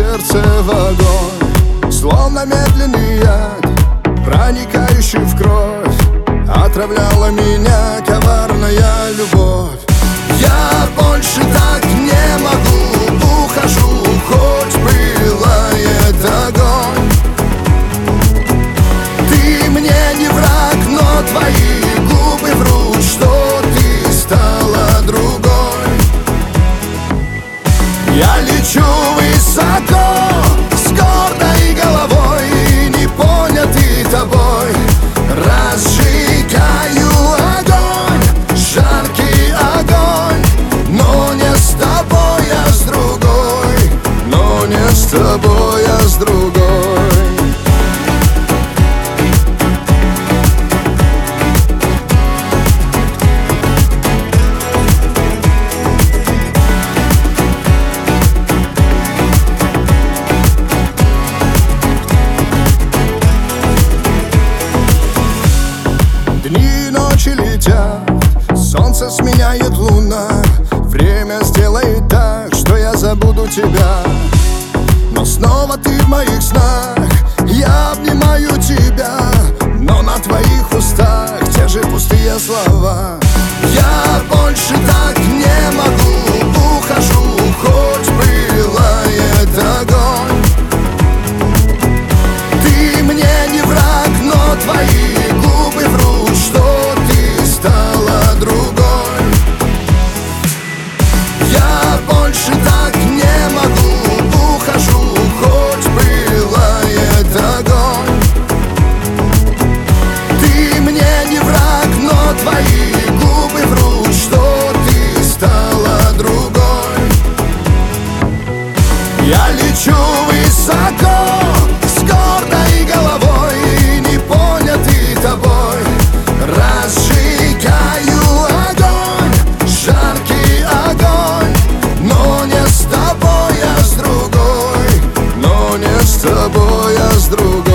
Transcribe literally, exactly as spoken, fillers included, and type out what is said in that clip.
сердце в огонь, словно медленный яд, проникающий в кровь. Отравляла меня коварная любовь. Я больше так не могу, ухожу, хоть пылает огонь. Ты мне не враг, но твои губы врут, что ты стала другой. Я лечу высоко, с гордой головой, не понятый тобой. Разжигаю огонь, жаркий огонь, но не с тобой, а с другой. Но не с тобой, а с другой. Дни и ночи летят, солнце сменяет луна. Время сделает так, что я забуду тебя. Но снова ты в моих снах, я обнимаю тебя, но на твоих устах те же пустые слова. Я больше так не могу, ухожу, хоть пылает огонь. Ты мне не враг, но твои губы врут, что ты стала другой. Я больше так не могу, ухожу, хоть пылает огонь. Ты мне не враг, но твои губы врут, что ты стала другой. Я лечу высоко, с гордой головой, не понятый тобой. Разжигаю огонь, жаркий огонь, но не с тобой, а с другой. Но не с тобой, а с другой.